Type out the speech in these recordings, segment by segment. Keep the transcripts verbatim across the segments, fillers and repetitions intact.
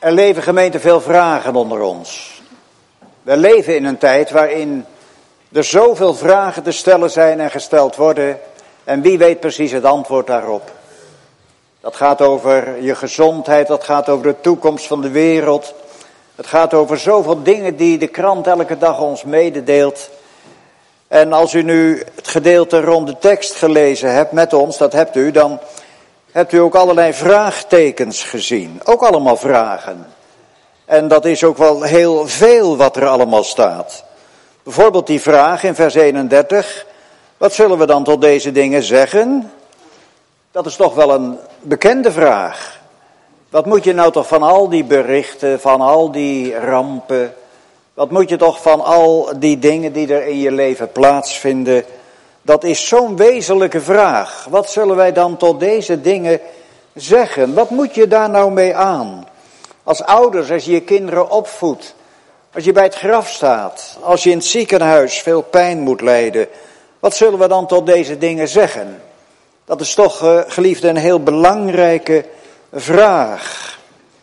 Er leven gemeente veel vragen onder ons. We leven in een tijd waarin er zoveel vragen te stellen zijn en gesteld worden. En wie weet precies het antwoord daarop. Dat gaat over je gezondheid, dat gaat over de toekomst van de wereld. Het gaat over zoveel dingen die de krant elke dag ons mededeelt. En als u nu het gedeelte rond de tekst gelezen hebt met ons, dat hebt u, dan hebt u ook allerlei vraagtekens gezien. Ook allemaal vragen. En dat is ook wel heel veel wat er allemaal staat. Bijvoorbeeld die vraag in vers eenendertig. Wat zullen we dan tot deze dingen zeggen? Dat is toch wel een bekende vraag. Wat moet je nou toch van al die berichten, van al die rampen? Wat moet je toch van al die dingen die er in je leven plaatsvinden? Dat is zo'n wezenlijke vraag. Wat zullen wij dan tot deze dingen zeggen? Wat moet je daar nou mee aan? Als ouders, als je je kinderen opvoedt, als je bij het graf staat, als je in het ziekenhuis veel pijn moet lijden, wat zullen we dan tot deze dingen zeggen? Dat is toch, uh, geliefde, een heel belangrijke vraag.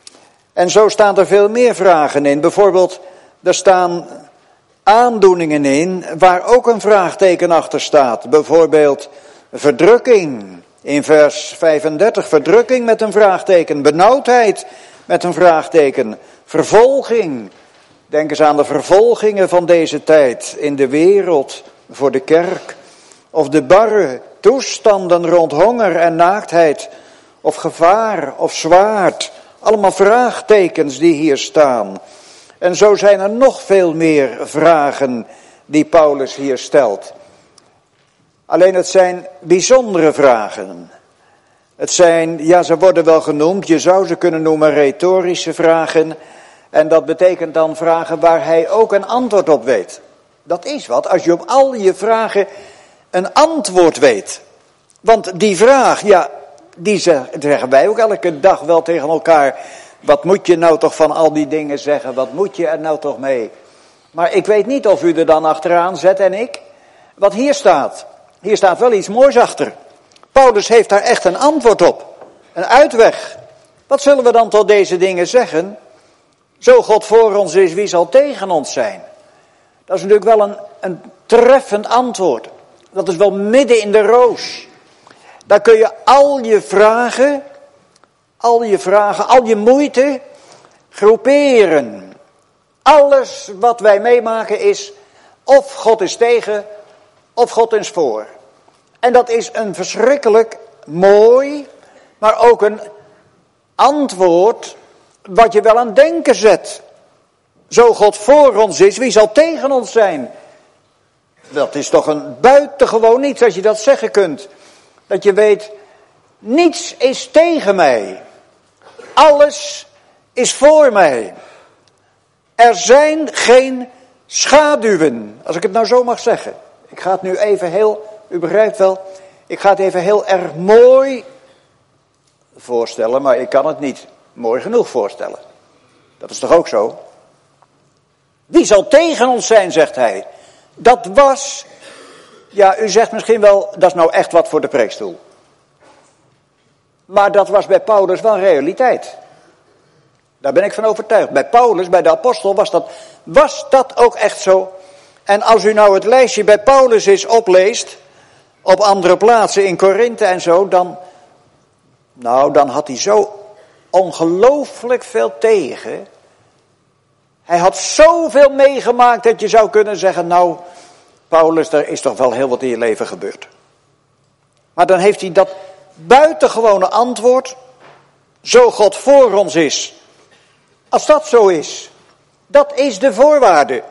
En zo staan er veel meer vragen in. Bijvoorbeeld, er staan aandoeningen in waar ook een vraagteken achter staat. Bijvoorbeeld verdrukking in vers vijfendertig. Verdrukking met een vraagteken. Benauwdheid met een vraagteken. Vervolging. Denk eens aan de vervolgingen van deze tijd in de wereld voor de kerk. Of de barre toestanden rond honger en naaktheid. Of gevaar of zwaard. Allemaal vraagtekens die hier staan. En zo zijn er nog veel meer vragen die Paulus hier stelt. Alleen het zijn bijzondere vragen. Het zijn, ja, ze worden wel genoemd, je zou ze kunnen noemen retorische vragen. En dat betekent dan vragen waar hij ook een antwoord op weet. Dat is wat, als je op al je vragen een antwoord weet. Want die vraag, ja, die zeggen wij ook elke dag wel tegen elkaar. Wat moet je nou toch van al die dingen zeggen? Wat moet je er nou toch mee? Maar ik weet niet of u er dan achteraan zet en ik. Wat hier staat. Hier staat wel iets moois achter. Paulus heeft daar echt een antwoord op. Een uitweg. Wat zullen we dan tot deze dingen zeggen? Zo God voor ons is, wie zal tegen ons zijn? Dat is natuurlijk wel een, een treffend antwoord. Dat is wel midden in de roos. Daar kun je al je vragen... Al je vragen, al je moeite groeperen. Alles wat wij meemaken is of God is tegen of God is voor. En dat is een verschrikkelijk mooi, maar ook een antwoord wat je wel aan denken zet. Zo God voor ons is, wie zal tegen ons zijn? Dat is toch een buitengewoon iets als je dat zeggen kunt. Dat je weet, niets is tegen mij. Alles is voor mij. Er zijn geen schaduwen, als ik het nou zo mag zeggen. Ik ga het nu even heel, u begrijpt wel, ik ga het even heel erg mooi voorstellen, maar ik kan het niet mooi genoeg voorstellen. Dat is toch ook zo? Wie zal tegen ons zijn, zegt hij. Dat was, ja, u zegt misschien wel, dat is nou echt wat voor de preekstoel. Maar dat was bij Paulus wel realiteit. Daar ben ik van overtuigd. Bij Paulus, bij de apostel, was dat, was dat ook echt zo. En als u nou het lijstje bij Paulus eens opleest, op andere plaatsen in Korinthe en zo, dan, nou, dan had hij zo ongelooflijk veel tegen. Hij had zoveel meegemaakt dat je zou kunnen zeggen, nou, Paulus, er is toch wel heel wat in je leven gebeurd. Maar dan heeft hij dat buitengewone antwoord, zo God voor ons is. Als dat zo is, dat is de voorwaarde.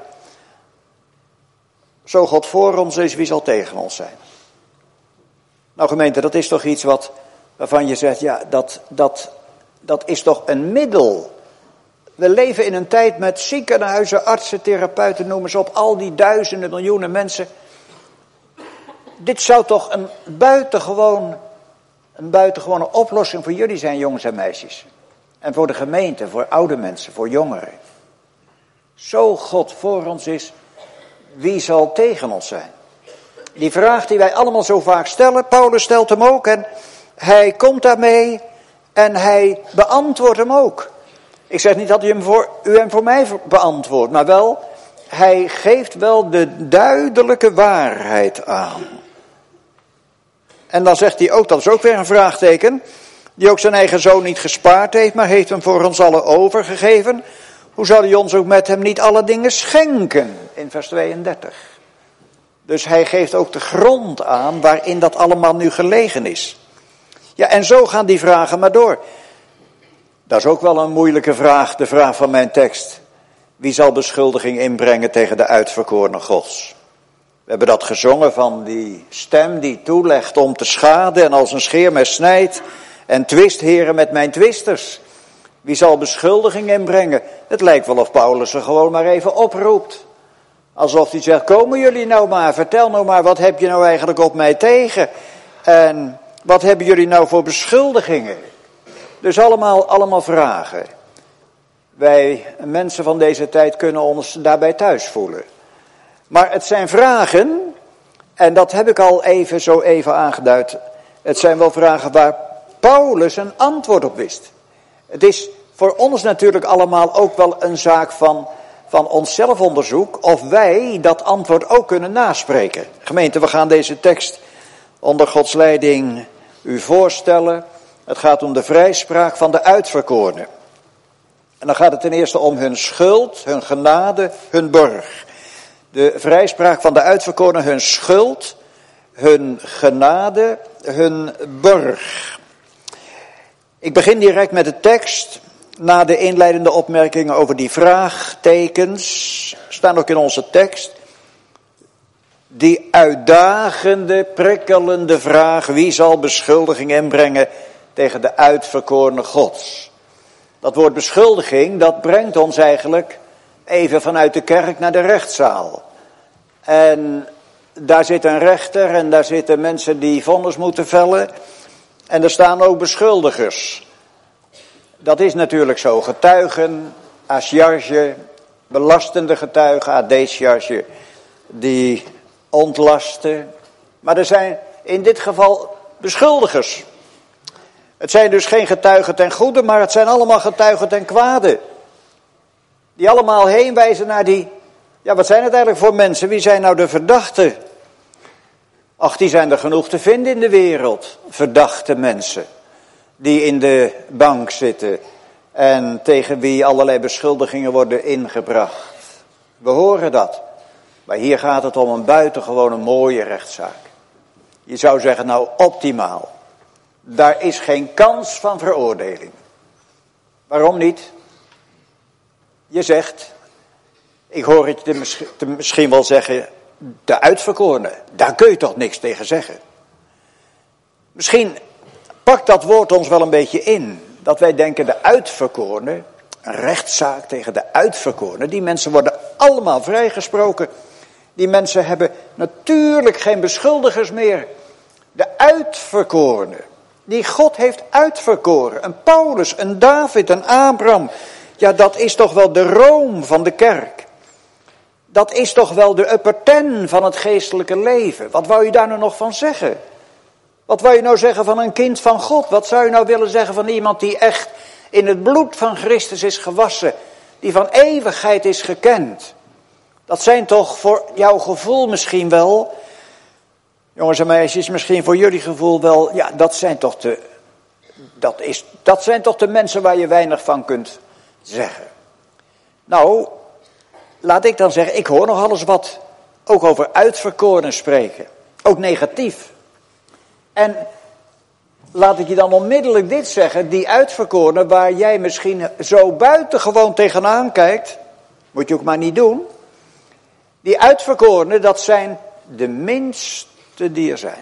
Zo God voor ons is, wie zal tegen ons zijn? Nou gemeente, dat is toch iets wat, waarvan je zegt, ja, dat, dat, dat is toch een middel. We leven in een tijd met ziekenhuizen, artsen, therapeuten, noemen ze op, al die duizenden, miljoenen mensen. Dit zou toch een buitengewoon, een buitengewone oplossing voor jullie zijn, jongens en meisjes. En voor de gemeente, voor oude mensen, voor jongeren. Zo God voor ons is, wie zal tegen ons zijn? Die vraag die wij allemaal zo vaak stellen, Paulus stelt hem ook en hij komt daarmee en hij beantwoordt hem ook. Ik zeg niet dat u hem voor u en voor mij beantwoordt, maar wel, hij geeft wel de duidelijke waarheid aan. En dan zegt hij ook, dat is ook weer een vraagteken, die ook zijn eigen zoon niet gespaard heeft, maar heeft hem voor ons allen overgegeven. Hoe zal hij ons ook met hem niet alle dingen schenken? In vers tweeëndertig. Dus hij geeft ook de grond aan waarin dat allemaal nu gelegen is. Ja, en zo gaan die vragen maar door. Dat is ook wel een moeilijke vraag, de vraag van mijn tekst. Wie zal beschuldiging inbrengen tegen de uitverkorene Gods? We hebben dat gezongen van die stem die toelegt om te schaden en als een scheermes snijdt. En twist, heren, met mijn twisters. Wie zal beschuldiging inbrengen? Het lijkt wel of Paulus er gewoon maar even oproept. Alsof hij zegt, komen jullie nou maar, vertel nou maar, wat heb je nou eigenlijk op mij tegen? En wat hebben jullie nou voor beschuldigingen? Dus allemaal, allemaal vragen. Wij mensen van deze tijd kunnen ons daarbij thuis voelen. Maar het zijn vragen, en dat heb ik al even zo even aangeduid. Het zijn wel vragen waar Paulus een antwoord op wist. Het is voor ons natuurlijk allemaal ook wel een zaak van, van onszelf onderzoek, of wij dat antwoord ook kunnen naspreken. Gemeente, we gaan deze tekst onder Gods leiding u voorstellen. Het gaat om de vrijspraak van de uitverkorenen. En dan gaat het ten eerste om hun schuld, hun genade, hun borg. De vrijspraak van de uitverkorenen, hun schuld, hun genade, hun borg. Ik begin direct met de tekst. Na de inleidende opmerkingen over die vraagtekens, staan ook in onze tekst. Die uitdagende, prikkelende vraag, wie zal beschuldiging inbrengen tegen de uitverkorene Gods? Dat woord beschuldiging, dat brengt ons eigenlijk even vanuit de kerk naar de rechtszaal. En daar zit een rechter en daar zitten mensen die vonnis moeten vellen. En er staan ook beschuldigers. Dat is natuurlijk zo. Getuigen, asjarge, belastende getuigen, adesjarge, die ontlasten. Maar er zijn in dit geval beschuldigers. Het zijn dus geen getuigen ten goede, maar het zijn allemaal getuigen ten kwade. Die allemaal heen wijzen naar die, ja, wat zijn het eigenlijk voor mensen? Wie zijn nou de verdachten? Ach, die zijn er genoeg te vinden in de wereld. Verdachte mensen. Die in de bank zitten. En tegen wie allerlei beschuldigingen worden ingebracht. We horen dat. Maar hier gaat het om een buitengewone mooie rechtszaak. Je zou zeggen, nou optimaal. Daar is geen kans van veroordeling. Waarom niet? Je zegt, ik hoor het je misschien, misschien wel zeggen, de uitverkorene, daar kun je toch niks tegen zeggen. Misschien pakt dat woord ons wel een beetje in, dat wij denken de uitverkorene, een rechtszaak tegen de uitverkorene, die mensen worden allemaal vrijgesproken. Die mensen hebben natuurlijk geen beschuldigers meer. De uitverkorene, die God heeft uitverkoren, een Paulus, een David, een Abraham. Ja, dat is toch wel de room van de kerk. Dat is toch wel de upper ten van het geestelijke leven. Wat wou je daar nou nog van zeggen? Wat wou je nou zeggen van een kind van God? Wat zou je nou willen zeggen van iemand die echt in het bloed van Christus is gewassen? Die van eeuwigheid is gekend? Dat zijn toch voor jouw gevoel misschien wel, jongens en meisjes, misschien voor jullie gevoel wel, ja, dat zijn toch de, dat is, dat zijn toch de mensen waar je weinig van kunt zeggen. Nou, laat ik dan zeggen, ik hoor nog alles wat, ook over uitverkorenen spreken, ook negatief. En laat ik je dan onmiddellijk dit zeggen, die uitverkorenen waar jij misschien zo buitengewoon tegenaan kijkt, moet je ook maar niet doen. Die uitverkorenen, dat zijn de minste die er zijn.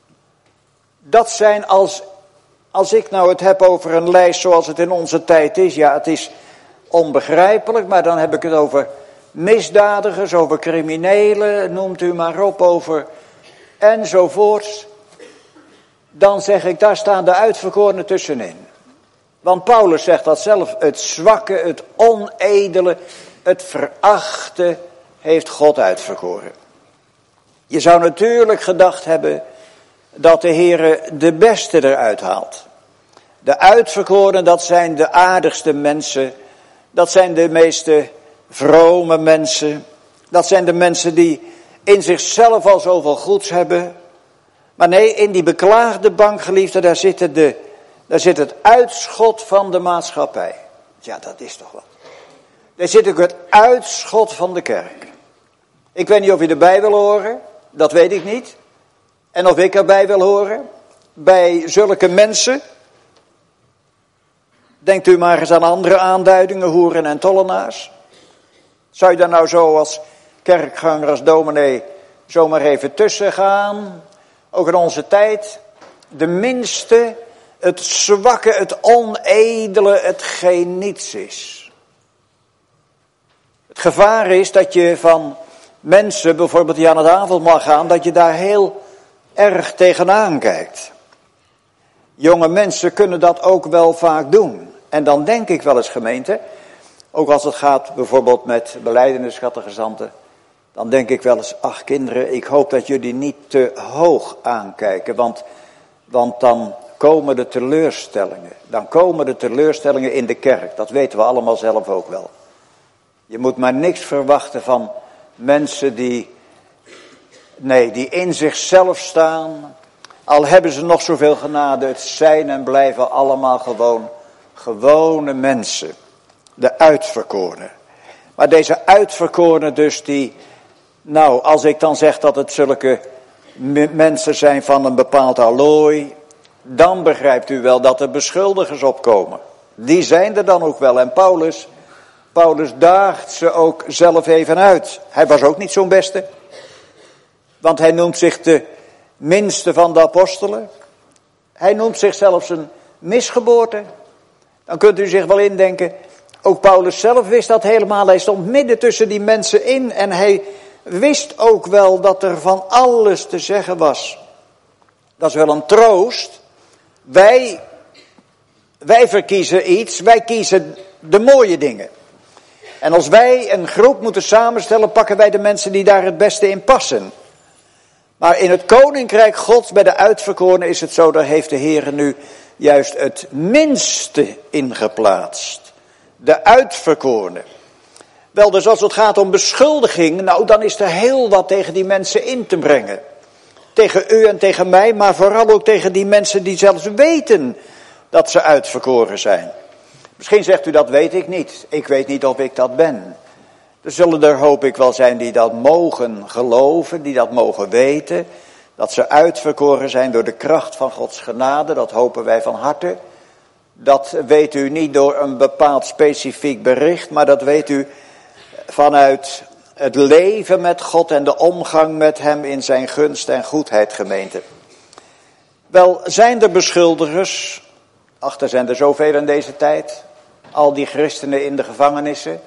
Dat zijn als, als ik nou het heb over een lijst zoals het in onze tijd is, ja, het is onbegrijpelijk, maar dan heb ik het over misdadigers, over criminelen, noemt u maar op, over enzovoorts. Dan zeg ik, daar staan de uitverkorenen tussenin. Want Paulus zegt dat zelf, het zwakke, het onedele, het verachte heeft God uitverkoren. Je zou natuurlijk gedacht hebben dat de Heere de beste eruit haalt. De uitverkorenen, dat zijn de aardigste mensen Dat zijn de meeste vrome mensen. Dat zijn de mensen die in zichzelf al zoveel goeds hebben. Maar nee, in die beklaagde bank, geliefde, daar zit, de, daar zit het uitschot van de maatschappij. Ja, dat is toch wat. Daar zit ook het uitschot van de kerk. Ik weet niet of u erbij wil horen, dat weet ik niet. En of ik erbij wil horen, bij zulke mensen. Denkt u maar eens aan andere aanduidingen, hoeren en tollenaars. Zou je daar nou zo als kerkganger, als dominee, zomaar even tussen gaan? Ook in onze tijd, de minste, het zwakke, het onedele, hetgeen niets is. Het gevaar is dat je van mensen, bijvoorbeeld die aan het avondmaal gaan, dat je daar heel erg tegenaan kijkt. Jonge mensen kunnen dat ook wel vaak doen. En dan denk ik wel eens, gemeente, ook als het gaat bijvoorbeeld met belijdeniscatechizanten, dan denk ik wel eens, ach kinderen, ik hoop dat jullie niet te hoog aankijken, want, want dan komen de teleurstellingen. Dan komen de teleurstellingen in de kerk, dat weten we allemaal zelf ook wel. Je moet maar niks verwachten van mensen die, nee, die in zichzelf staan, al hebben ze nog zoveel genade, het zijn en blijven allemaal gewoon gewone mensen. De uitverkorenen. Maar deze uitverkorenen dus die, nou als ik dan zeg dat het zulke m- mensen zijn van een bepaald allooi, dan begrijpt u wel dat er beschuldigers opkomen. Die zijn er dan ook wel. En Paulus, Paulus daagt ze ook zelf even uit. Hij was ook niet zo'n beste. Want hij noemt zich de minste van de apostelen. Hij noemt zich zelfs een misgeboorte. Dan kunt u zich wel indenken, ook Paulus zelf wist dat helemaal. Hij stond midden tussen die mensen in en hij wist ook wel dat er van alles te zeggen was. Dat is wel een troost. Wij, wij verkiezen iets, wij kiezen de mooie dingen. En als wij een groep moeten samenstellen, pakken wij de mensen die daar het beste in passen. Maar in het koninkrijk Gods, bij de uitverkorenen, is het zo, daar heeft de Heer nu juist het minste ingeplaatst. De uitverkorenen. Wel, dus als het gaat om beschuldiging, nou dan is er heel wat tegen die mensen in te brengen. Tegen u en tegen mij, maar vooral ook tegen die mensen die zelfs weten dat ze uitverkoren zijn. Misschien zegt u, dat weet ik niet. Ik weet niet of ik dat ben. Er zullen er, hoop ik wel, zijn die dat mogen geloven, die dat mogen weten. Dat ze uitverkoren zijn door de kracht van Gods genade, dat hopen wij van harte. Dat weet u niet door een bepaald specifiek bericht, maar dat weet u vanuit het leven met God en de omgang met hem in zijn gunst en goedheid, gemeente. Wel, zijn er beschuldigers? Ach, er zijn er zoveel in deze tijd. Al die christenen in de gevangenissen.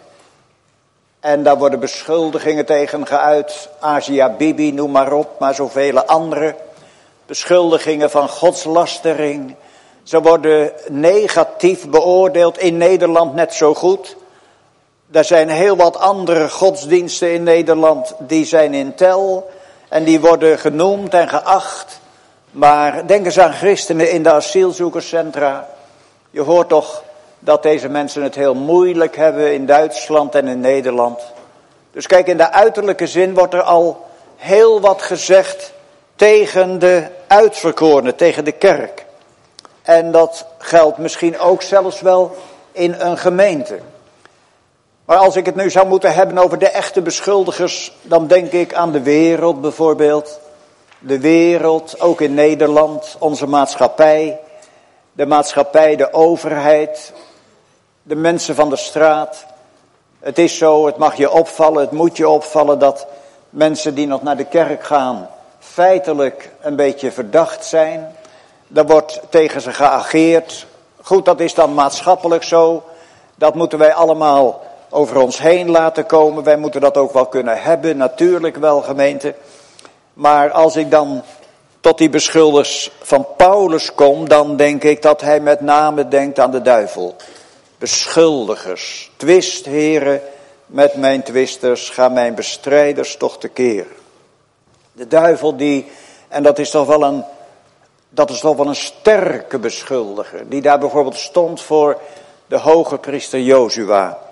En daar worden beschuldigingen tegen geuit. Asia Bibi, noem maar op, maar zoveel andere. Beschuldigingen van godslastering. Ze worden negatief beoordeeld, in Nederland net zo goed. Er zijn heel wat andere godsdiensten in Nederland, die zijn in tel. En die worden genoemd en geacht. Maar denk eens aan christenen in de asielzoekerscentra. Je hoort toch dat deze mensen het heel moeilijk hebben in Duitsland en in Nederland. Dus kijk, in de uiterlijke zin wordt er al heel wat gezegd tegen de uitverkorenen, tegen de kerk. En dat geldt misschien ook zelfs wel in een gemeente. Maar als ik het nu zou moeten hebben over de echte beschuldigers, dan denk ik aan de wereld bijvoorbeeld. De wereld, ook in Nederland, onze maatschappij. De maatschappij, de overheid, de mensen van de straat. Het is zo, het mag je opvallen, het moet je opvallen dat mensen die nog naar de kerk gaan feitelijk een beetje verdacht zijn. Er wordt tegen ze geageerd. Goed, dat is dan maatschappelijk zo. Dat moeten wij allemaal over ons heen laten komen. Wij moeten dat ook wel kunnen hebben, natuurlijk wel, gemeente. Maar als ik dan tot die beschuldigers van Paulus kom, dan denk ik dat hij met name denkt aan de duivel. Beschuldigers, twist, heren, met mijn twisters, gaan mijn bestrijders toch tekeer. De duivel die, en dat is toch wel een, dat is toch wel een sterke beschuldiger, die daar bijvoorbeeld stond voor de hoge priester Jozua.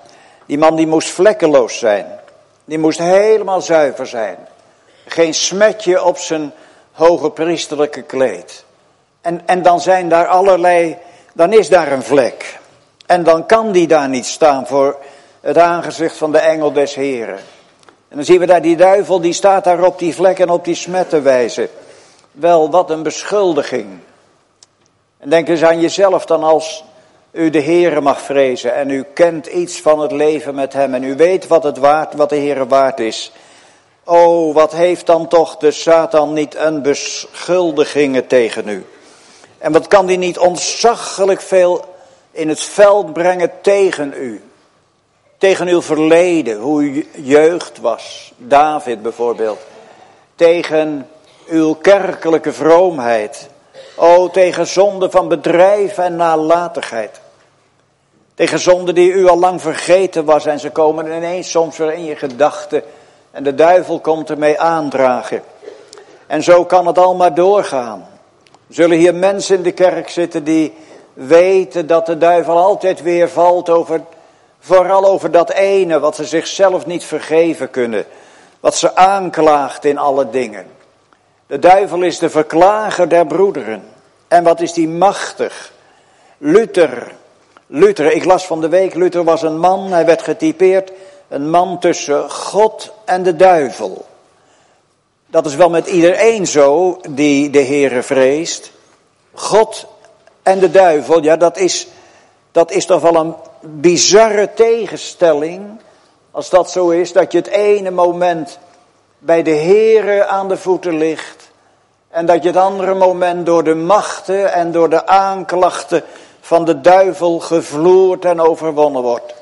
Die man die moest vlekkeloos zijn. Die moest helemaal zuiver zijn. Geen smetje op zijn hoge priesterlijke kleed. En, en dan zijn daar allerlei, dan is daar een vlek. En dan kan die daar niet staan voor het aangezicht van de engel des Heren. En dan zien we daar die duivel, die staat daar op die vlek en op die smet te wijzen. Wel, wat een beschuldiging. En denk eens aan jezelf dan als u de Heere mag vrezen en u kent iets van het leven met hem en u weet wat het waard, wat de Heere waard is. O, wat heeft dan toch de Satan niet een beschuldigingen tegen u? En wat kan die niet ontzaglijk veel in het veld brengen tegen u? Tegen uw verleden, hoe uw jeugd was, David bijvoorbeeld. Tegen uw kerkelijke vroomheid. O, tegen zonde van bedrijf en nalatigheid. Tegen zonde die u al lang vergeten was en ze komen ineens soms weer in je gedachten. En de duivel komt ermee aandragen. En zo kan het al maar doorgaan. Er zullen hier mensen in de kerk zitten die weten dat de duivel altijd weer valt over, vooral over dat ene wat ze zichzelf niet vergeven kunnen. Wat ze aanklaagt in alle dingen. De duivel is de verklager der broederen. En wat is die machtig? Luther. Luther, ik las van de week, Luther was een man, hij werd getypeerd, een man tussen God en de duivel. Dat is wel met iedereen zo die de Heere vreest. God en de duivel, ja dat is, dat is toch wel een bizarre tegenstelling. Als dat zo is, dat je het ene moment bij de Heere aan de voeten ligt. En dat je het andere moment door de machten en door de aanklachten van de duivel gevloerd en overwonnen wordt.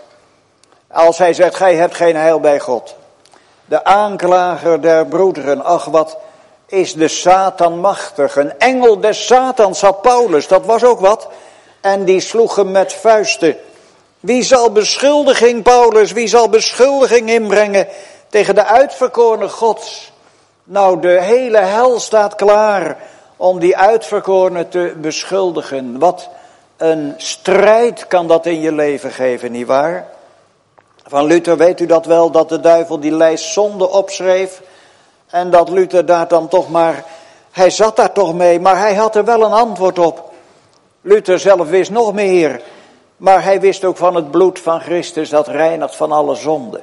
Als hij zegt, gij hebt geen heil bij God. De aanklager der broederen, ach wat is de Satan machtig. Een engel des Satans had Paulus, dat was ook wat. En die sloeg hem met vuisten. Wie zal beschuldiging, Paulus, wie zal beschuldiging inbrengen tegen de uitverkorene Gods? Nou, de hele hel staat klaar om die uitverkorene te beschuldigen. Wat een strijd kan dat in je leven geven, nietwaar? Van Luther weet u dat wel, dat de duivel die lijst zonde opschreef. En dat Luther daar dan toch maar, hij zat daar toch mee, maar hij had er wel een antwoord op. Luther zelf wist nog meer, maar hij wist ook van het bloed van Christus, dat reinigt van alle zonde.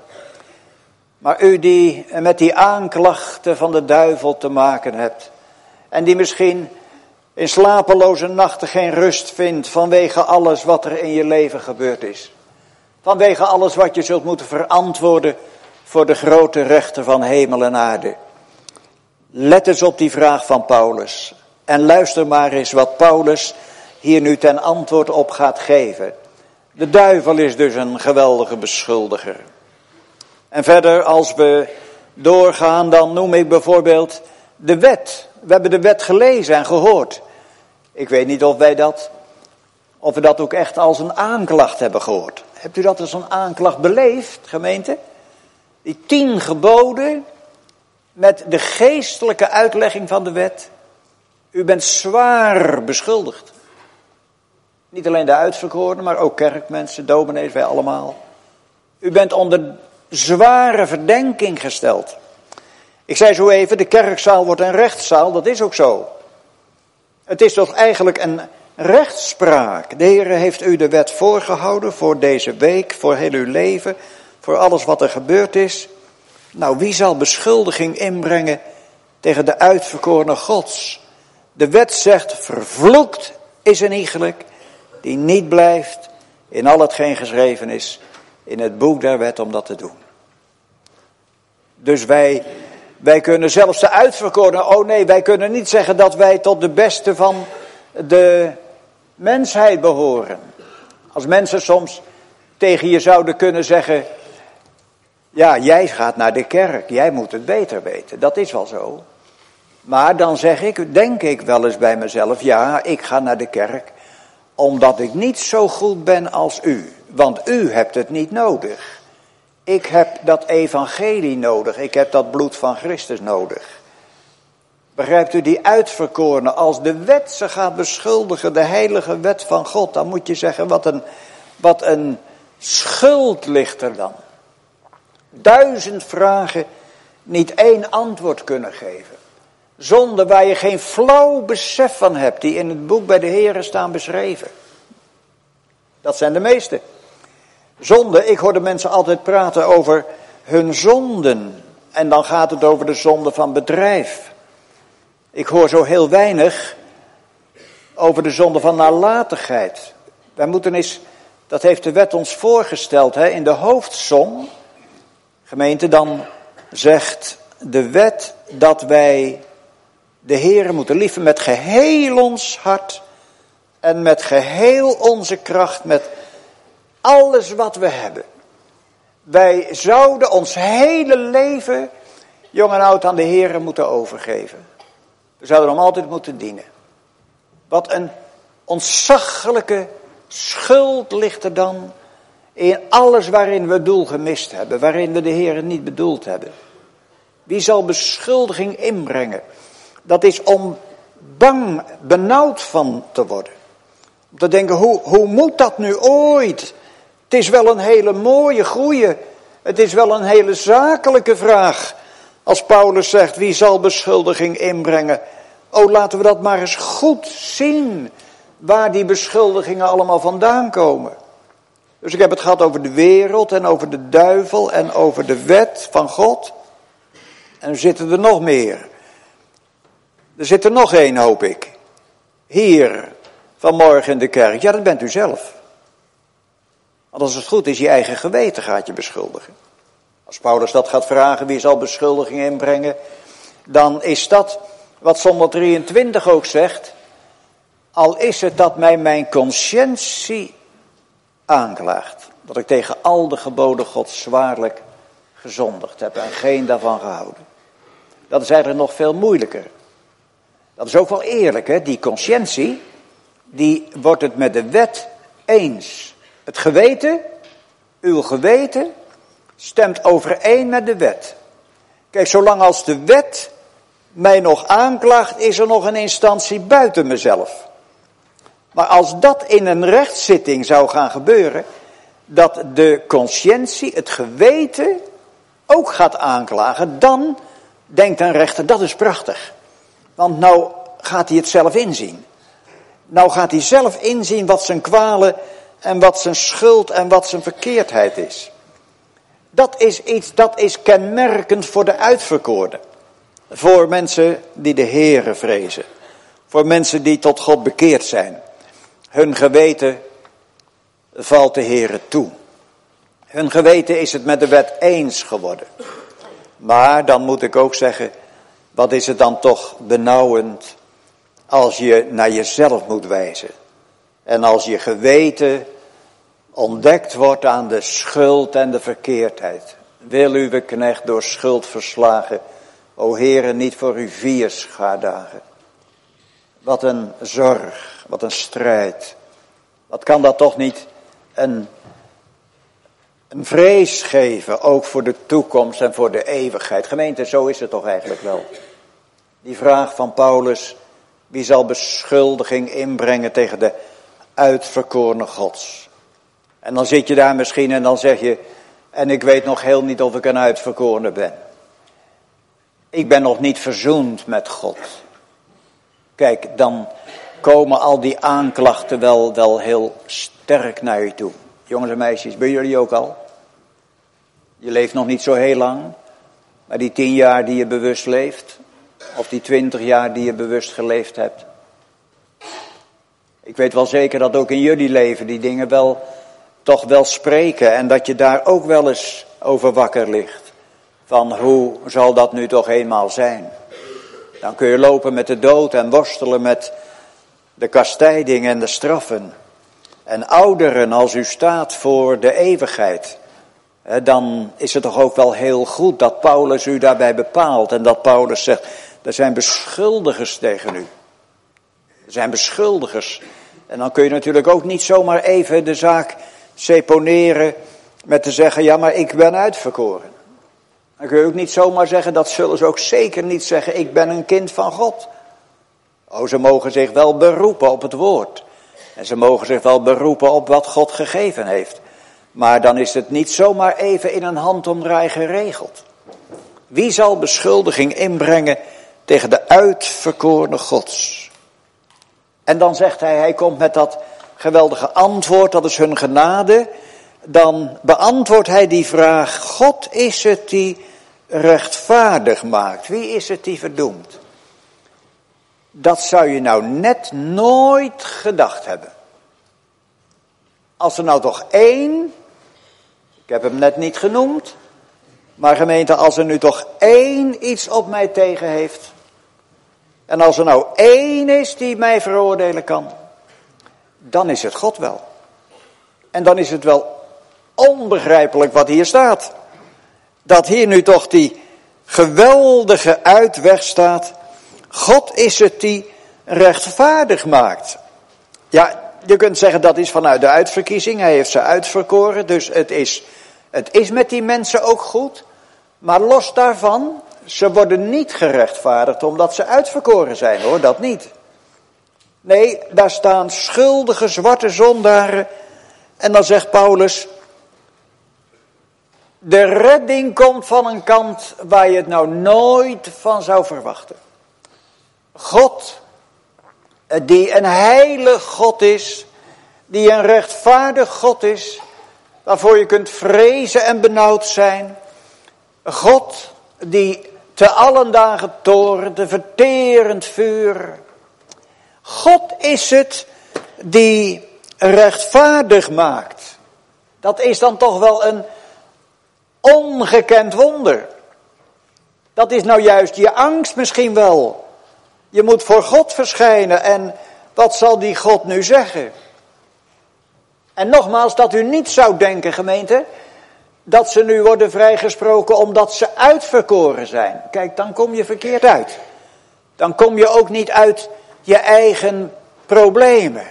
Maar u die met die aanklachten van de duivel te maken hebt. En die misschien in slapeloze nachten geen rust vindt vanwege alles wat er in je leven gebeurd is. Vanwege alles wat je zult moeten verantwoorden voor de grote rechter van hemel en aarde. Let eens op die vraag van Paulus. En luister maar eens wat Paulus hier nu ten antwoord op gaat geven. De duivel is dus een geweldige beschuldiger. En verder als we doorgaan, dan noem ik bijvoorbeeld de wet. We hebben de wet gelezen en gehoord. Ik weet niet of wij dat, of we dat ook echt als een aanklacht hebben gehoord. Hebt u dat als een aanklacht beleefd, gemeente? Die tien geboden met de geestelijke uitlegging van de wet. U bent zwaar beschuldigd. Niet alleen de uitverkorenen, maar ook kerkmensen, dominees, wij allemaal. U bent onder zware verdenking gesteld. Ik zei zo even, de kerkzaal wordt een rechtszaal, dat is ook zo. Het is toch eigenlijk een rechtspraak. De Heer heeft u de wet voorgehouden voor deze week, voor heel uw leven, voor alles wat er gebeurd is. Nou, wie zal beschuldiging inbrengen tegen de uitverkorene Gods? De wet zegt, vervloekt is een iegelijk die niet blijft in al hetgeen geschreven is in het boek der wet om dat te doen. Dus wij, wij kunnen zelfs de uitverkorenen, oh nee, wij kunnen niet zeggen dat wij tot de beste van de mensheid behoren. Als mensen soms tegen je zouden kunnen zeggen, ja, jij gaat naar de kerk, jij moet het beter weten. Dat is wel zo. Maar dan zeg ik, denk ik wel eens bij mezelf, ja, ik ga naar de kerk omdat ik niet zo goed ben als u. Want u hebt het niet nodig. Ik heb dat evangelie nodig. Ik heb dat bloed van Christus nodig. Begrijpt u, die uitverkorene, als de wet ze gaat beschuldigen, de heilige wet van God, dan moet je zeggen, wat een, wat een schuld ligt er dan. duizend vragen niet één antwoord kunnen geven. Zonde waar je geen flauw besef van hebt, die in het boek bij de Heere staan beschreven. Dat zijn de meeste. Zonde, ik hoor de mensen altijd praten over hun zonden. En dan gaat het over de zonde van bedrijf. Ik hoor zo heel weinig over de zonde van nalatigheid. Wij moeten eens, dat heeft de wet ons voorgesteld, hè, in de hoofdsom. Gemeente, dan zegt de wet dat wij de Heere moeten liefhebben met geheel ons hart en met geheel onze kracht, met alles wat we hebben. Wij zouden ons hele leven, jong en oud, aan de Heere moeten overgeven. We zouden hem altijd moeten dienen. Wat een ontzaglijke schuld ligt er dan in alles waarin we het doel gemist hebben, waarin we de Heere niet bedoeld hebben. Wie zal beschuldiging inbrengen? Dat is om bang, benauwd van te worden. Om te denken, hoe, hoe moet dat nu ooit? Het is wel een hele mooie, goeie. Het is wel een hele zakelijke vraag. Als Paulus zegt, wie zal beschuldiging inbrengen? Oh, laten we dat maar eens goed zien. Waar die beschuldigingen allemaal vandaan komen. Dus ik heb het gehad over de wereld en over de duivel en over de wet van God. En er zitten er nog meer. Er zit er nog één, hoop ik. Hier, vanmorgen in de kerk. Ja, dat bent u zelf. Want als het goed is, je eigen geweten gaat je beschuldigen. Als Paulus dat gaat vragen, wie zal beschuldiging inbrengen? Dan is dat wat Psalm honderddrieëntwintig ook zegt. Al is het dat mij mijn conscientie aanklaagt. Dat ik tegen al de geboden Gods zwaarlijk gezondigd heb en geen daarvan gehouden. Dat is eigenlijk nog veel moeilijker. Dat is ook wel eerlijk, hè? Die conscientie, die wordt het met de wet eens. Het geweten, uw geweten, stemt overeen met de wet. Kijk, zolang als de wet mij nog aanklaagt, is er nog een instantie buiten mezelf. Maar als dat in een rechtszitting zou gaan gebeuren, dat de conscientie, het geweten, ook gaat aanklagen, dan denkt een rechter, dat is prachtig. Want nou gaat hij het zelf inzien. Nou gaat hij zelf inzien wat zijn kwalen en wat zijn schuld en wat zijn verkeerdheid is. Dat is iets, dat is kenmerkend voor de uitverkoren. Voor mensen die de Heere vrezen. Voor mensen die tot God bekeerd zijn. Hun geweten valt de Heere toe. Hun geweten is het met de wet eens geworden. Maar dan moet ik ook zeggen, wat is het dan toch benauwend als je naar jezelf moet wijzen. En als je geweten ontdekt wordt aan de schuld en de verkeerdheid. Wil uw knecht door schuld verslagen, o Heere, niet voor uw vier schaardagen. Wat een zorg, wat een strijd. Wat kan dat toch niet een, een vrees geven, ook voor de toekomst en voor de eeuwigheid. Gemeente, zo is het toch eigenlijk wel. Die vraag van Paulus, wie zal beschuldiging inbrengen tegen de uitverkorene Gods? En dan zit je daar misschien en dan zeg je, en ik weet nog heel niet of ik een uitverkorene ben. Ik ben nog niet verzoend met God. Kijk, dan komen al die aanklachten wel, wel heel sterk naar je toe. Jongens en meisjes, bij jullie ook al? Je leeft nog niet zo heel lang, maar die tien jaar die je bewust leeft, of die twintig jaar die je bewust geleefd hebt. Ik weet wel zeker dat ook in jullie leven die dingen wel, toch wel spreken en dat je daar ook wel eens over wakker ligt. Van hoe zal dat nu toch eenmaal zijn? Dan kun je lopen met de dood en worstelen met de kastijding en de straffen. En ouderen, als u staat voor de eeuwigheid, dan is het toch ook wel heel goed dat Paulus u daarbij bepaalt. En dat Paulus zegt, er zijn beschuldigers tegen u. Er zijn beschuldigers. En dan kun je natuurlijk ook niet zomaar even de zaak seponeren met te zeggen, ja maar ik ben uitverkoren. Dan kun je ook niet zomaar zeggen, dat zullen ze ook zeker niet zeggen, ik ben een kind van God. Oh, ze mogen zich wel beroepen op het woord. En ze mogen zich wel beroepen op wat God gegeven heeft. Maar dan is het niet zomaar even in een handomdraai geregeld. Wie zal beschuldiging inbrengen tegen de uitverkorene Gods? En dan zegt hij, hij komt met dat geweldige antwoord, dat is hun genade. Dan beantwoordt hij die vraag, God is het die rechtvaardig maakt. Wie is het die verdoemt? Dat zou je nou net nooit gedacht hebben. Als er nou toch één, ik heb hem net niet genoemd, maar gemeente, als er nu toch één iets op mij tegen heeft, en als er nou één is die mij veroordelen kan, dan is het God wel. En dan is het wel onbegrijpelijk wat hier staat. Dat hier nu toch die geweldige uitweg staat. God is het die rechtvaardig maakt. Ja, je kunt zeggen dat is vanuit de uitverkiezing. Hij heeft ze uitverkoren. Dus het is, het is met die mensen ook goed. Maar los daarvan, ze worden niet gerechtvaardigd omdat ze uitverkoren zijn, hoor, dat niet. Nee, daar staan schuldige zwarte zondaren. En dan zegt Paulus, de redding komt van een kant waar je het nou nooit van zou verwachten. God, die een heilig God is, die een rechtvaardig God is, waarvoor je kunt vrezen en benauwd zijn. God die te allen dagen toornt, de verterend vuur. God is het die rechtvaardig maakt. Dat is dan toch wel een ongekend wonder. Dat is nou juist je angst misschien wel. Je moet voor God verschijnen en wat zal die God nu zeggen? En nogmaals, dat u niet zou denken, gemeente, dat ze nu worden vrijgesproken omdat ze uitverkoren zijn. Kijk, dan kom je verkeerd uit. Dan kom je ook niet uit je eigen problemen.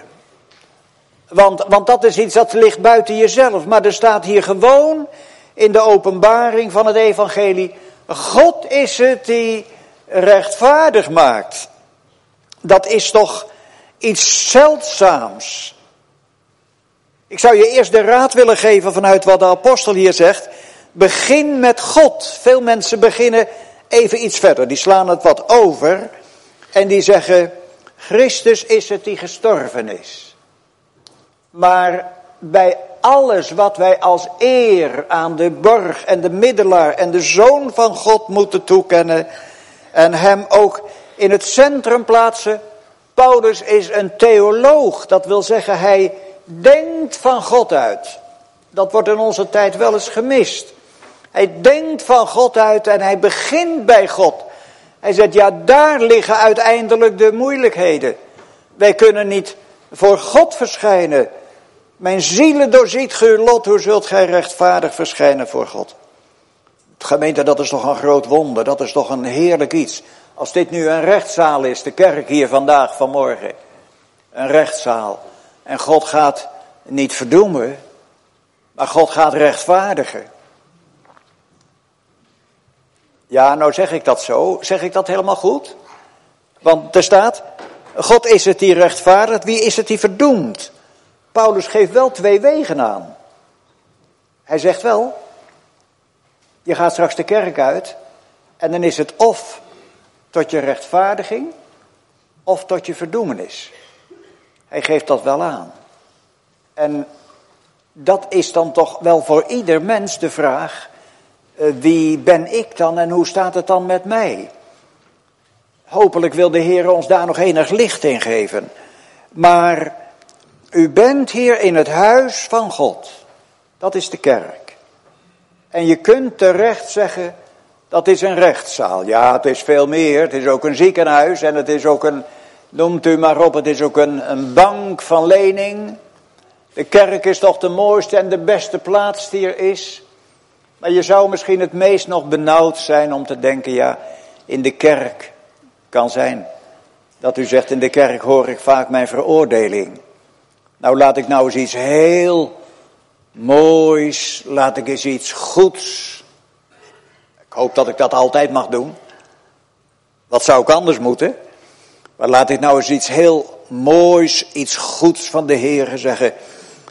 Want, want dat is iets dat ligt buiten jezelf. Maar er staat hier gewoon in de openbaring van het evangelie, God is het die rechtvaardig maakt. Dat is toch iets zeldzaams. Ik zou je eerst de raad willen geven vanuit wat de apostel hier zegt. Begin met God. Veel mensen beginnen even iets verder. Die slaan het wat over. En die zeggen, Christus is het die gestorven is. Maar bij alles wat wij als eer aan de borg en de middelaar en de Zoon van God moeten toekennen. En hem ook in het centrum plaatsen. Paulus is een theoloog. Dat wil zeggen, hij denkt van God uit. Dat wordt in onze tijd wel eens gemist. Hij denkt van God uit en hij begint bij God. Hij zegt, ja, daar liggen uiteindelijk de moeilijkheden. Wij kunnen niet voor God verschijnen. Mijn zielen doorziet ge uw lot, hoe zult gij rechtvaardig verschijnen voor God? Gemeente, dat is toch een groot wonder, dat is toch een heerlijk iets. Als dit nu een rechtszaal is, de kerk hier vandaag, vanmorgen. Een rechtszaal. En God gaat niet verdoemen, maar God gaat rechtvaardigen. Ja, nou zeg ik dat zo. Zeg ik dat helemaal goed? Want er staat, God is het die rechtvaardigt, wie is het die verdoemt? Paulus geeft wel twee wegen aan. Hij zegt wel, je gaat straks de kerk uit en dan is het of tot je rechtvaardiging of tot je verdoemenis. Hij geeft dat wel aan. En dat is dan toch wel voor ieder mens de vraag, wie ben ik dan en hoe staat het dan met mij? Hopelijk wil de Heer ons daar nog enig licht in geven. Maar u bent hier in het huis van God. Dat is de kerk. En je kunt terecht zeggen, dat is een rechtszaal. Ja, het is veel meer. Het is ook een ziekenhuis en het is ook een, noemt u maar op, het is ook een, een bank van lening. De kerk is toch de mooiste en de beste plaats die er is. Maar je zou misschien het meest nog benauwd zijn om te denken, ja, in de kerk kan zijn. Dat u zegt, in de kerk hoor ik vaak mijn veroordeling. Nou, laat ik nou eens iets heel moois, laat ik eens iets goeds. Ik hoop dat ik dat altijd mag doen. Wat zou ik anders moeten? Maar laat ik nou eens iets heel moois, iets goeds van de Heere zeggen.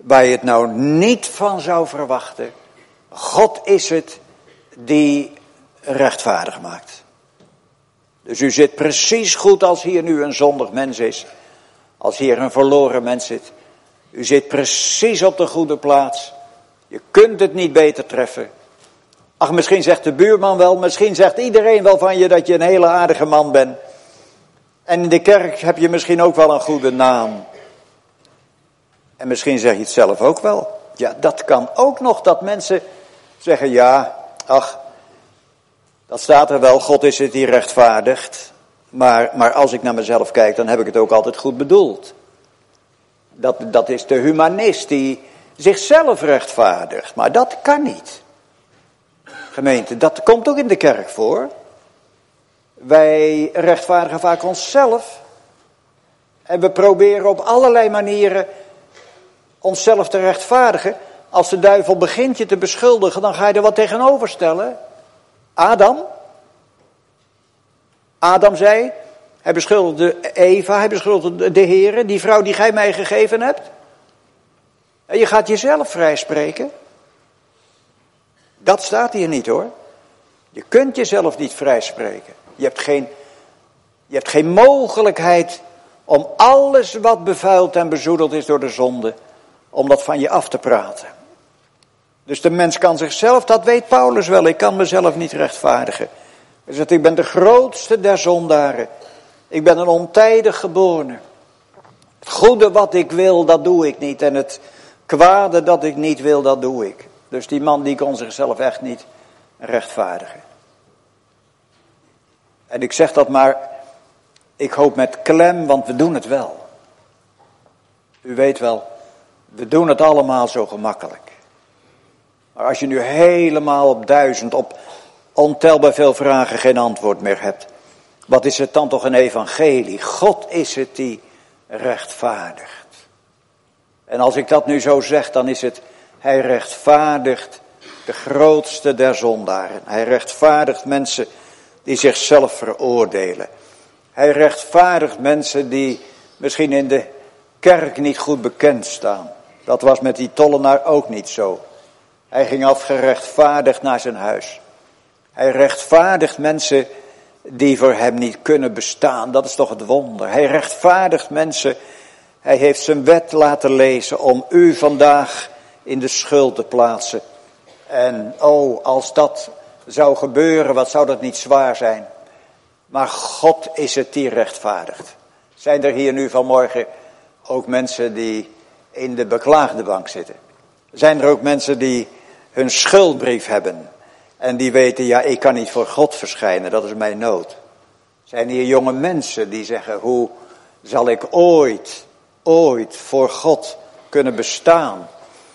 waar je het nou niet van zou verwachten. God is het die rechtvaardig maakt. Dus u zit precies goed als hier nu een zondig mens is. Als hier een verloren mens zit. U zit precies op de goede plaats. Je kunt het niet beter treffen. Ach, misschien zegt de buurman wel, misschien zegt iedereen wel van je dat je een hele aardige man bent. En in de kerk heb je misschien ook wel een goede naam. En misschien zeg je het zelf ook wel. Ja, dat kan ook nog, dat mensen zeggen, ja, ach, dat staat er wel, God is het die rechtvaardigt. Maar, maar als ik naar mezelf kijk, dan heb ik het ook altijd goed bedoeld. Dat, dat is de humanist die zichzelf rechtvaardigt. Maar dat kan niet. Gemeente, dat komt ook in de kerk voor. Wij rechtvaardigen vaak onszelf. En we proberen op allerlei manieren onszelf te rechtvaardigen. Als de duivel begint je te beschuldigen, dan ga je er wat tegenover stellen. Adam. Adam zei, hij beschuldigde Eva, hij beschuldigde de Heere, die vrouw die gij mij gegeven hebt. En je gaat jezelf vrijspreken. Dat staat hier niet hoor. Je kunt jezelf niet vrijspreken. Je hebt geen, je hebt geen mogelijkheid om alles wat bevuild en bezoedeld is door de zonde, om dat van je af te praten. Dus de mens kan zichzelf, dat weet Paulus wel, ik kan mezelf niet rechtvaardigen. Hij zegt, ik ben de grootste der zondaren. Ik ben een ontijdig geborene. Het goede wat ik wil, dat doe ik niet. En het kwade dat ik niet wil, dat doe ik. Dus die man die kon zichzelf echt niet rechtvaardigen. En ik zeg dat maar, ik hoop met klem, want we doen het wel. U weet wel, we doen het allemaal zo gemakkelijk. Maar als je nu helemaal op duizend, op ontelbaar veel vragen geen antwoord meer hebt. Wat is het dan toch een evangelie? God is het die rechtvaardigt. En als ik dat nu zo zeg, dan is het, hij rechtvaardigt de grootste der zondaren. Hij rechtvaardigt mensen die zichzelf veroordelen. Hij rechtvaardigt mensen die misschien in de kerk niet goed bekend staan. Dat was met die tollenaar ook niet zo. Hij ging afgerechtvaardigd naar zijn huis. Hij rechtvaardigt mensen die voor hem niet kunnen bestaan. Dat is toch het wonder. Hij rechtvaardigt mensen. Hij heeft zijn wet laten lezen om u vandaag in de schuld te plaatsen. En oh, als dat zou gebeuren, wat zou dat niet zwaar zijn. Maar God is het die rechtvaardigt. Zijn er hier nu vanmorgen ook mensen die in de beklaagde bank zitten? Zijn er ook mensen die hun schuldbrief hebben en die weten, ja, ik kan niet voor God verschijnen, dat is mijn nood. Zijn hier jonge mensen die zeggen, hoe zal ik ooit, ooit voor God kunnen bestaan?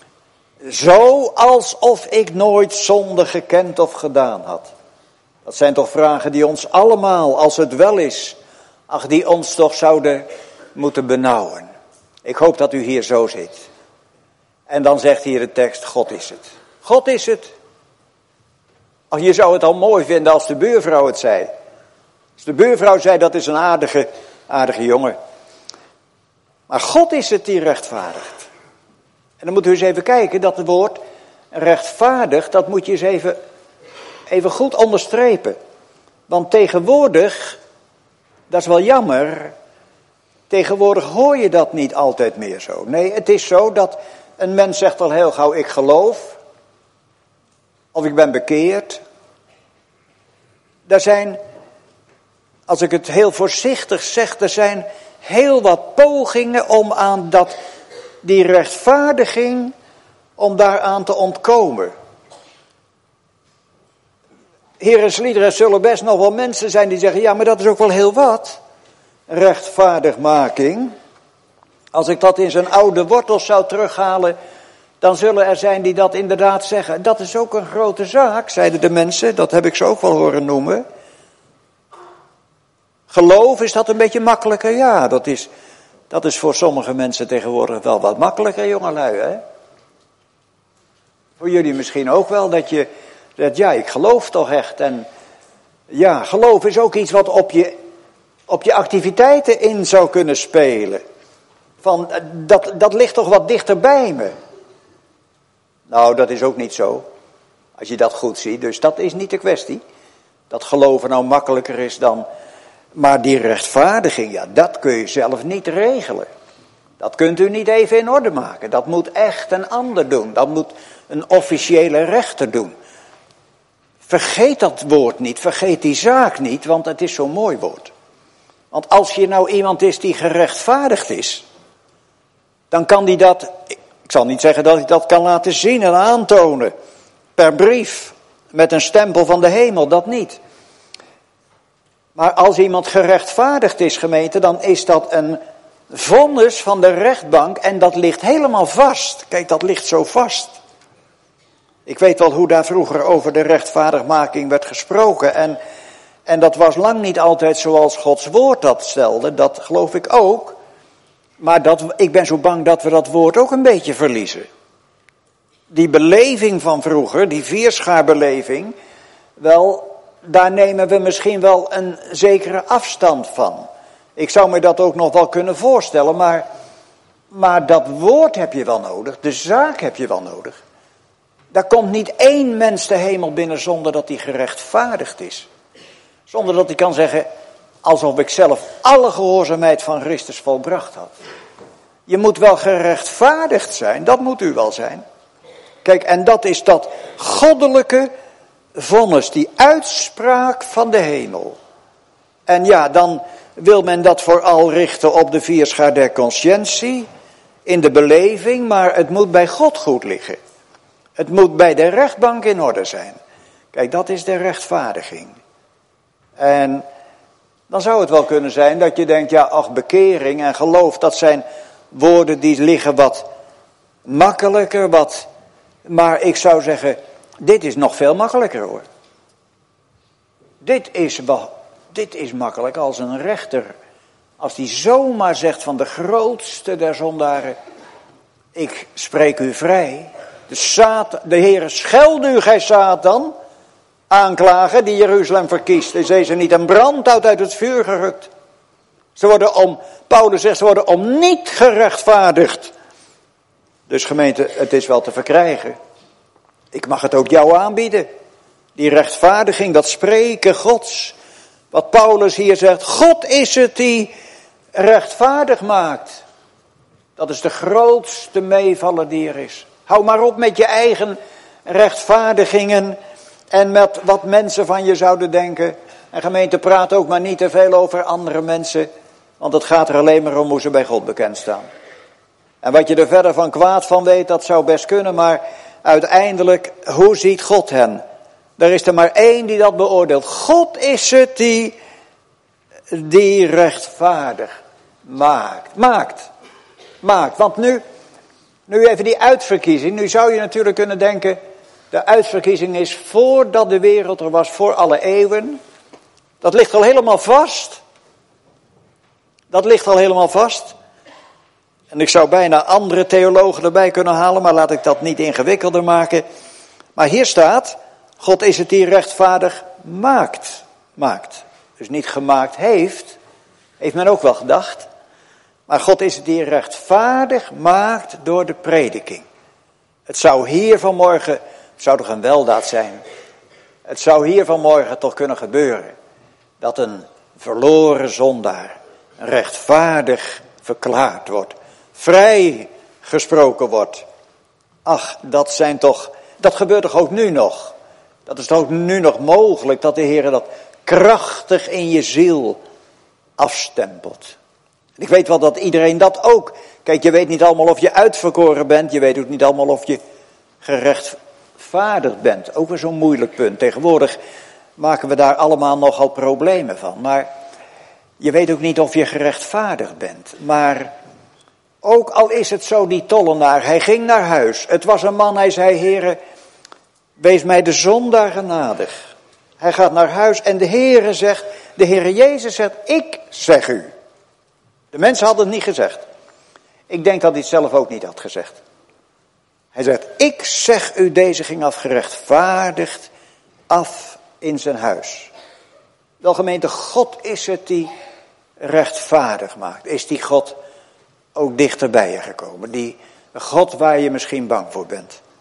Zo alsof ik nooit zonde gekend of gedaan had. Dat zijn toch vragen die ons allemaal, als het wel is, ach, die ons toch zouden moeten benauwen. Ik hoop dat u hier zo zit. En dan zegt hier de tekst, God is het. God is het. Ach, je zou het al mooi vinden als de buurvrouw het zei. Als de buurvrouw zei, dat is een aardige, aardige jongen. Maar God is het die rechtvaardigt. En dan moet u eens even kijken, dat het woord rechtvaardig, dat moet je eens even, even goed onderstrepen. Want tegenwoordig, dat is wel jammer, tegenwoordig hoor je dat niet altijd meer zo. Nee, het is zo dat een mens zegt al heel gauw, ik geloof. Of ik ben bekeerd. Er zijn, als ik het heel voorzichtig zeg, er zijn heel wat pogingen om aan dat, die rechtvaardiging, om daaraan te ontkomen. Heren, er zullen best nog wel mensen zijn die zeggen, ja, maar dat is ook wel heel wat. Rechtvaardigmaking. Als ik dat in zijn oude wortels zou terughalen, dan zullen er zijn die dat inderdaad zeggen. Dat is ook een grote zaak, zeiden de mensen. Dat heb ik ze ook wel horen noemen. Geloof, is dat een beetje makkelijker? Ja, dat is, dat is voor sommige mensen tegenwoordig wel wat makkelijker, jongelui, hè? Voor jullie misschien ook wel, dat je zegt, ja, ik geloof toch echt. En ja, geloof is ook iets wat op je, op je activiteiten in zou kunnen spelen. Van, dat, dat ligt toch wat dichter bij me. Nou, dat is ook niet zo. Als je dat goed ziet. Dus dat is niet de kwestie. Dat geloven nou makkelijker is dan... Maar die rechtvaardiging, ja, dat kun je zelf niet regelen. Dat kunt u niet even in orde maken. Dat moet echt een ander doen. Dat moet een officiële rechter doen. Vergeet dat woord niet. Vergeet die zaak niet, want het is zo'n mooi woord. Want als je nou iemand is die gerechtvaardigd is... dan kan die dat... Ik zal niet zeggen dat hij dat kan laten zien en aantonen. Per brief. Met een stempel van de hemel, dat niet. Maar als iemand gerechtvaardigd is, gemeente, dan is dat een vonnis van de rechtbank en dat ligt helemaal vast. Kijk, dat ligt zo vast. Ik weet wel hoe daar vroeger over de rechtvaardigmaking werd gesproken en, en dat was lang niet altijd zoals Gods woord dat stelde, dat geloof ik ook. Maar dat, ik ben zo bang dat we dat woord ook een beetje verliezen. Die beleving van vroeger, die vierschaarbeleving, wel... Daar nemen we misschien wel een zekere afstand van. Ik zou me dat ook nog wel kunnen voorstellen, maar, maar dat woord heb je wel nodig, de zaak heb je wel nodig. Daar komt niet één mens de hemel binnen zonder dat hij gerechtvaardigd is. Zonder dat hij kan zeggen, alsof ik zelf alle gehoorzaamheid van Christus volbracht had. Je moet wel gerechtvaardigd zijn, dat moet u wel zijn. Kijk, en dat is dat goddelijke vonnis, die uitspraak van de hemel. En ja, dan wil men dat vooral richten op de vierschaar der conscientie, in de beleving, maar het moet bij God goed liggen. Het moet bij de rechtbank in orde zijn. Kijk, dat is de rechtvaardiging. En dan zou het wel kunnen zijn dat je denkt, ja, ach, bekering en geloof, dat zijn woorden die liggen wat makkelijker, wat, maar ik zou zeggen, dit is nog veel makkelijker hoor. Dit is, dit is makkelijk als een rechter. Als die zomaar zegt van de grootste der zondaren. Ik spreek u vrij. De, Satan, de Heere schelde u, gij Satan. Aanklager die Jeruzalem verkiest. Is deze niet een brandhout uit het vuur gerukt. Ze worden om, Paulus zegt, ze worden om niet gerechtvaardigd. Dus gemeente, het is wel te verkrijgen. Ik mag het ook jou aanbieden. Die rechtvaardiging, dat spreken Gods. Wat Paulus hier zegt, God is het die rechtvaardig maakt. Dat is de grootste meevaller die er is. Hou maar op met je eigen rechtvaardigingen en met wat mensen van je zouden denken. En gemeente, praat ook maar niet te veel over andere mensen, want het gaat er alleen maar om hoe ze bij God bekend staan. En wat je er verder van kwaad van weet, dat zou best kunnen, maar uiteindelijk, hoe ziet God hen? Er is er maar één die dat beoordeelt. God is het die, die rechtvaardig maakt. Maakt. Maakt. Want nu, nu even die uitverkiezing. Nu zou je natuurlijk kunnen denken, de uitverkiezing is voordat de wereld er was, voor alle eeuwen. Dat ligt al helemaal vast. Dat ligt al helemaal vast. En ik zou bijna andere theologen erbij kunnen halen, maar laat ik dat niet ingewikkelder maken. Maar hier staat, God is het die rechtvaardig maakt. Maakt. Dus niet gemaakt heeft, heeft men ook wel gedacht. Maar God is het die rechtvaardig maakt door de prediking. Het zou hier vanmorgen, het zou toch een weldaad zijn. Het zou hier vanmorgen toch kunnen gebeuren. Dat een verloren zondaar rechtvaardig verklaard wordt. Vrij gesproken wordt. Ach, dat zijn toch, dat gebeurt toch ook nu nog. Dat is toch ook nu nog mogelijk dat de Heer dat krachtig in je ziel afstempelt. Ik weet wel dat iedereen dat ook. Kijk, je weet niet allemaal of je uitverkoren bent. Je weet ook niet allemaal of je gerechtvaardigd bent. Ook weer zo'n moeilijk punt. Tegenwoordig maken we daar allemaal nogal problemen van. Maar je weet ook niet of je gerechtvaardigd bent. Maar ook al is het zo, die tollenaar, hij ging naar huis. Het was een man, hij zei, Heere, wees mij de zondaar genadig. Hij gaat naar huis en de Heere zegt, de Heere Jezus zegt, ik zeg u. De mensen hadden het niet gezegd. Ik denk dat hij het zelf ook niet had gezegd. Hij zegt, ik zeg u, deze ging af gerechtvaardigd af in zijn huis. Wel gemeente, God is het die rechtvaardig maakt. Is die God ook dichterbij je gekomen. Die God waar je misschien bang voor bent.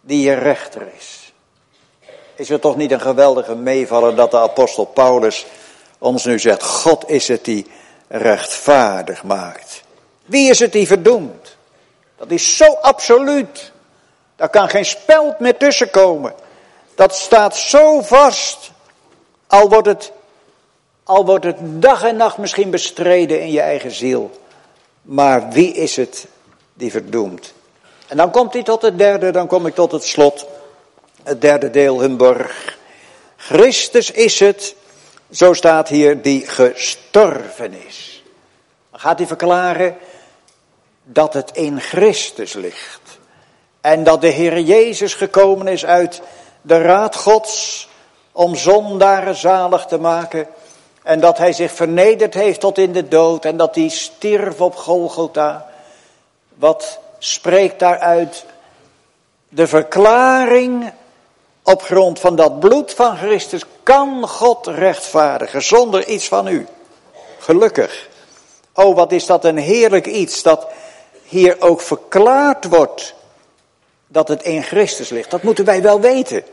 die je rechter is. Is het toch niet een geweldige meevaller dat de apostel Paulus ons nu zegt, God is het die rechtvaardig maakt. Wie is het die verdoemt? Dat is zo absoluut. Daar kan geen speld meer tussenkomen. Dat staat zo vast. Al wordt het, al wordt het dag en nacht misschien bestreden in je eigen ziel. Maar wie is het die verdoemt? En dan komt hij tot het derde, dan kom ik tot het slot. Het derde deel, hun borg. Christus is het, zo staat hier, die gestorven is. Dan gaat hij verklaren dat het in Christus ligt. En dat de Heer Jezus gekomen is uit de raad Gods om zondaren zalig te maken. En dat hij zich vernederd heeft tot in de dood. En dat hij stierf op Golgotha. Wat spreekt daaruit? De verklaring op grond van dat bloed van Christus kan God rechtvaardigen zonder iets van u. Gelukkig. Oh, wat is dat een heerlijk iets dat hier ook verklaard wordt dat het in Christus ligt. Dat moeten wij wel weten.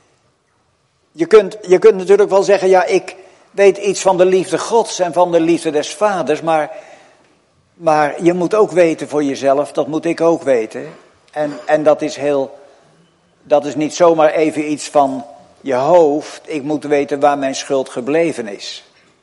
Je kunt, je kunt natuurlijk wel zeggen, ja, ik weet iets van de liefde Gods en van de liefde des Vaders, maar, maar je moet ook weten voor jezelf, dat moet ik ook weten. En, en dat is heel, dat is niet zomaar even iets van je hoofd. Ik moet weten waar mijn schuld gebleven is.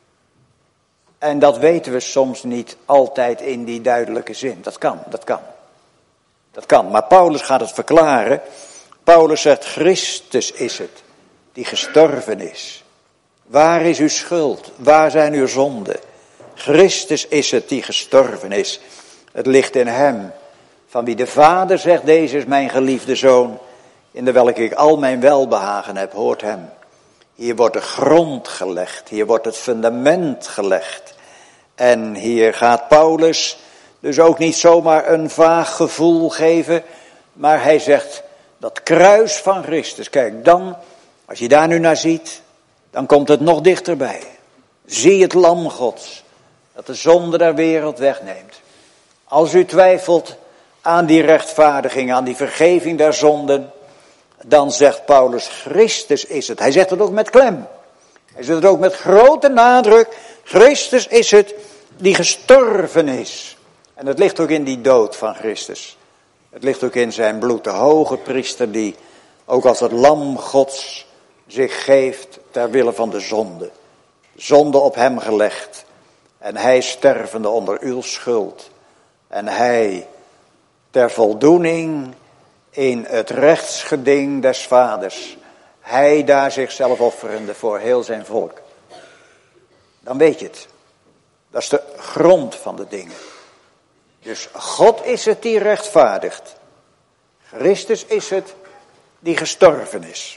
En dat weten we soms niet altijd in die duidelijke zin. Dat kan, dat kan. Dat kan, maar Paulus gaat het verklaren. Paulus zegt, Christus is het die gestorven is. Waar is uw schuld? Waar zijn uw zonden? Christus is het die gestorven is. Het ligt in hem, van wie de Vader zegt, deze is mijn geliefde Zoon, in de welke ik al mijn welbehagen heb, hoort hem. Hier wordt de grond gelegd, hier wordt het fundament gelegd. En hier gaat Paulus dus ook niet zomaar een vaag gevoel geven, maar hij zegt, dat kruis van Christus, kijk dan, als je daar nu naar ziet, dan komt het nog dichterbij. Zie het lam Gods, dat de zonde der wereld wegneemt. Als u twijfelt aan die rechtvaardiging, aan die vergeving der zonden, dan zegt Paulus, Christus is het. Hij zegt het ook met klem. Hij zegt het ook met grote nadruk. Christus is het die gestorven is. En het ligt ook in die dood van Christus. Het ligt ook in zijn bloed. De hoge priester die ook als het lam Gods zich geeft ter wille van de zonde. Zonde op hem gelegd. En hij stervende onder uw schuld. En hij ter voldoening in het rechtsgeding des Vaders. Hij daar zichzelf offerende voor heel zijn volk. Dan weet je het. Dat is de grond van de dingen. Dus God is het die rechtvaardigt. Christus is het die gestorven is.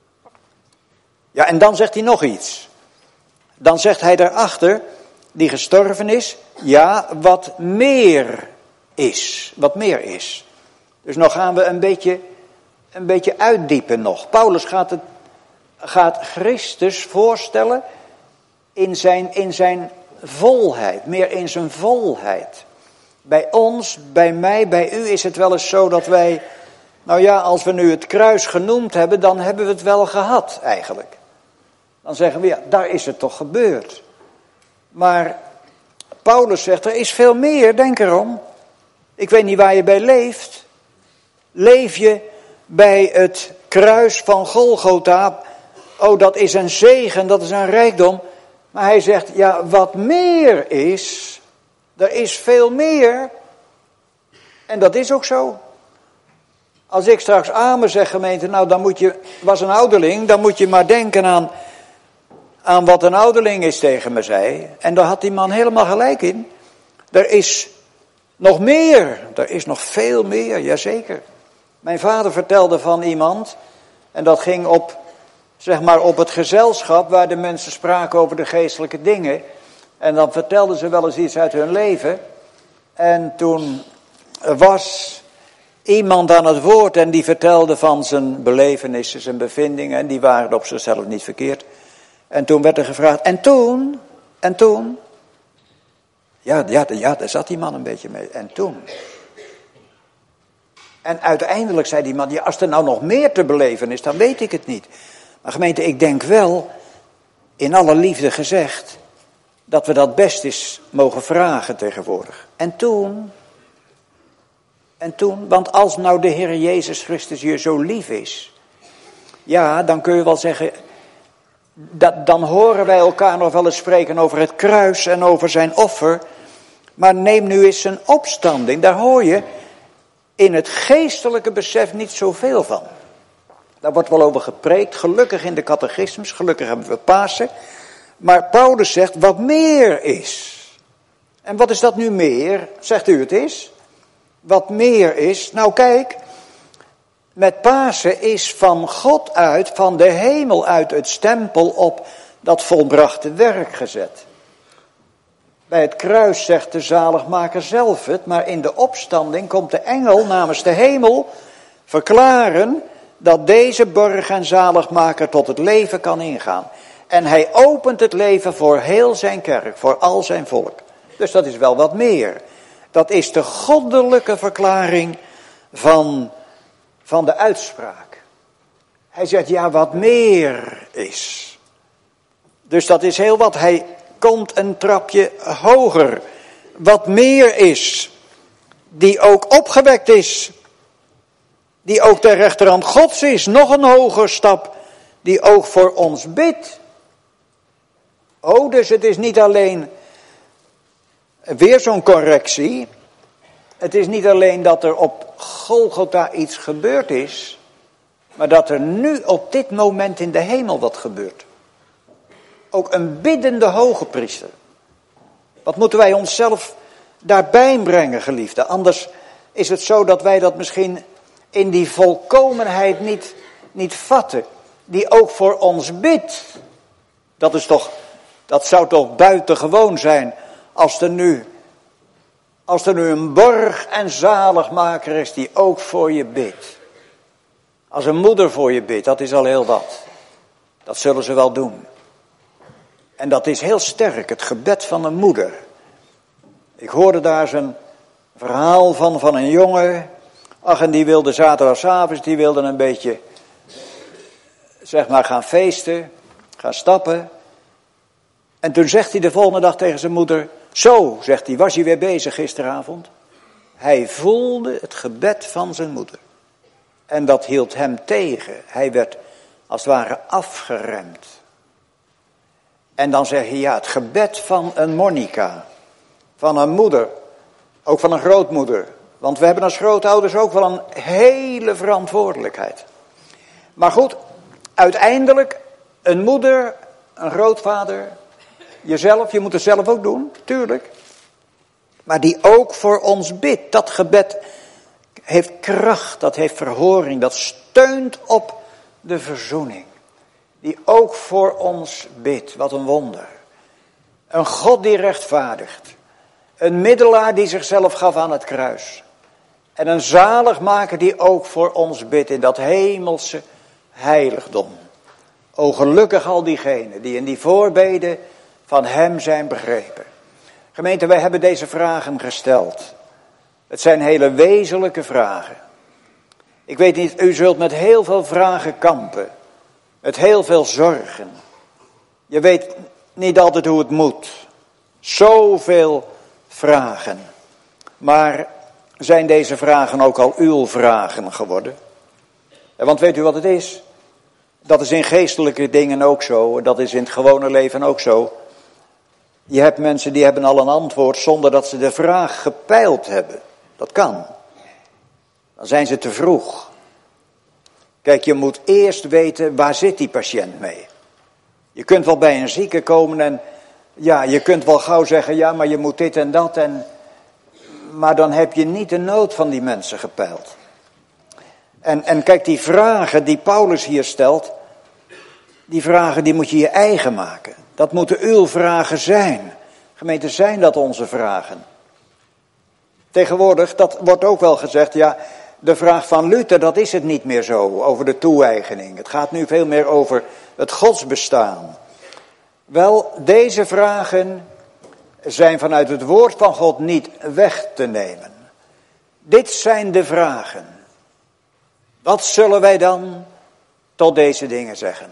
Ja, en dan zegt hij nog iets. Dan zegt hij daarachter, die gestorven is, ja, wat meer is. Wat meer is. Dus nog gaan we een beetje, een beetje uitdiepen nog. Paulus gaat, het, gaat Christus voorstellen in zijn, in zijn volheid, meer in zijn volheid. Bij ons, bij mij, bij u is het wel eens zo dat wij, nou ja, als we nu het kruis genoemd hebben, dan hebben we het wel gehad eigenlijk. Dan zeggen we, ja, daar is het toch gebeurd. Maar Paulus zegt, er is veel meer, denk erom. Ik weet niet waar je bij leeft. Leef je bij het kruis van Golgotha? Oh, dat is een zegen, dat is een rijkdom. Maar hij zegt, ja, wat meer is, er is veel meer. En dat is ook zo. Als ik straks amen zeg, gemeente, nou dan moet je, was een ouderling, dan moet je maar denken aan, aan wat een ouderling is tegen me zei. En daar had die man helemaal gelijk in. Er is nog meer, er is nog veel meer, jazeker. Mijn vader vertelde van iemand, en dat ging op, zeg maar, op het gezelschap waar de mensen spraken over de geestelijke dingen. En dan vertelden ze wel eens iets uit hun leven. En toen was iemand aan het woord en die vertelde van zijn belevenissen, zijn bevindingen. En die waren op zichzelf niet verkeerd. En toen werd er gevraagd, en toen? En toen? Ja, ja, ja, daar zat die man een beetje mee. En toen? En uiteindelijk zei die man, ja, als er nou nog meer te beleven is, dan weet ik het niet. Maar gemeente, ik denk wel, in alle liefde gezegd, dat we dat best eens mogen vragen tegenwoordig. En toen, en toen, want als nou de Heer Jezus Christus je zo lief is, ja, dan kun je wel zeggen, dat, dan horen wij elkaar nog wel eens spreken over het kruis en over zijn offer. Maar neem nu eens zijn opstanding, daar hoor je in het geestelijke besef niet zoveel van. Daar wordt wel over gepreekt, gelukkig in de catechismus, gelukkig hebben we Pasen. Maar Paulus zegt wat meer is. En wat is dat nu meer? Zegt u het is? Wat meer is? Nou kijk, met Pasen is van God uit, van de hemel uit het stempel op dat volbrachte werk gezet. Bij het kruis zegt de zaligmaker zelf het, maar in de opstanding komt de engel namens de hemel verklaren dat deze borg en zaligmaker tot het leven kan ingaan. En hij opent het leven voor heel zijn kerk, voor al zijn volk. Dus dat is wel wat meer. Dat is de goddelijke verklaring van, van de uitspraak. Hij zegt, ja, wat meer is. Dus dat is heel wat. Hij komt een trapje hoger. Wat meer is. Die ook opgewekt is. Die ook ter rechterhand Gods is. Nog een hoger stap. Die ook voor ons bidt. Oh, dus het is niet alleen weer zo'n correctie. Het is niet alleen dat er op Golgotha iets gebeurd is. Maar dat er nu op dit moment in de hemel wat gebeurt. Ook een biddende hoge priester. Wat moeten wij onszelf daarbij brengen, geliefden? Anders is het zo dat wij dat misschien in die volkomenheid niet, niet vatten. Die ook voor ons bidt. Dat is toch, dat zou toch buitengewoon zijn als er nu, als er nu een borg en zaligmaker is die ook voor je bidt. Als een moeder voor je bidt, dat is al heel wat. Dat zullen ze wel doen. En dat is heel sterk, het gebed van een moeder. Ik hoorde daar eens een verhaal van, van een jongen. Ach, en die wilde zaterdagavond, die wilde een beetje, zeg maar, gaan feesten, gaan stappen. En toen zegt hij de volgende dag tegen zijn moeder, zo, zegt hij, was hij weer bezig gisteravond? Hij voelde het gebed van zijn moeder. En dat hield hem tegen. Hij werd als het ware afgeremd. En dan zeg je, ja, het gebed van een Monica, van een moeder, ook van een grootmoeder. Want we hebben als grootouders ook wel een hele verantwoordelijkheid. Maar goed, uiteindelijk een moeder, een grootvader, jezelf, je moet het zelf ook doen, tuurlijk. Maar die ook voor ons bidt, dat gebed heeft kracht, dat heeft verhoring, dat steunt op de verzoening. Die ook voor ons bidt, wat een wonder. Een God die rechtvaardigt. Een middelaar die zichzelf gaf aan het kruis. En een zaligmaker die ook voor ons bidt in dat hemelse heiligdom. O gelukkig al diegenen die in die voorbeden van hem zijn begrepen. Gemeente, wij hebben deze vragen gesteld. Het zijn hele wezenlijke vragen. Ik weet niet, u zult met heel veel vragen kampen. Met heel veel zorgen. Je weet niet altijd hoe het moet. Zoveel vragen. Maar zijn deze vragen ook al uw vragen geworden? Want weet u wat het is? Dat is in geestelijke dingen ook zo. Dat is in het gewone leven ook zo. Je hebt mensen die hebben al een antwoord zonder dat ze de vraag gepeild hebben. Dat kan. Dan zijn ze te vroeg. Kijk, je moet eerst weten, waar zit die patiënt mee? Je kunt wel bij een zieke komen en ja, je kunt wel gauw zeggen, ja, maar je moet dit en dat. En, maar dan heb je niet de nood van die mensen gepeild. En, en kijk, die vragen die Paulus hier stelt, die vragen die moet je je eigen maken. Dat moeten uw vragen zijn. Gemeente, zijn dat onze vragen? Tegenwoordig, dat wordt ook wel gezegd, ja, de vraag van Luther, dat is het niet meer zo, over de toe-eigening. Het gaat nu veel meer over het godsbestaan. Wel, deze vragen zijn vanuit het woord van God niet weg te nemen. Dit zijn de vragen Wat zullen wij dan tot deze dingen zeggen?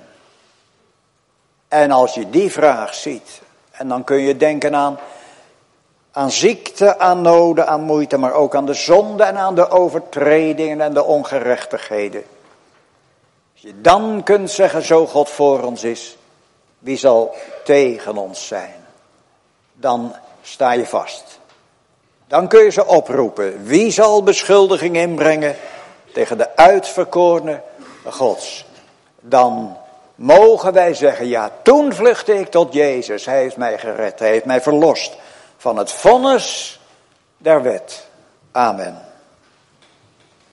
En als je die vraag ziet, en dan kun je denken aan, aan ziekte, aan noden, aan moeite, maar ook aan de zonde en aan de overtredingen en de ongerechtigheden. Als je dan kunt zeggen, zo God voor ons is, wie zal tegen ons zijn? Dan sta je vast. Dan kun je ze oproepen. Wie zal beschuldiging inbrengen tegen de uitverkorene Gods? Dan mogen wij zeggen, ja, toen vluchtte ik tot Jezus. Hij heeft mij gered, hij heeft mij verlost van het vonnis der wet. Amen.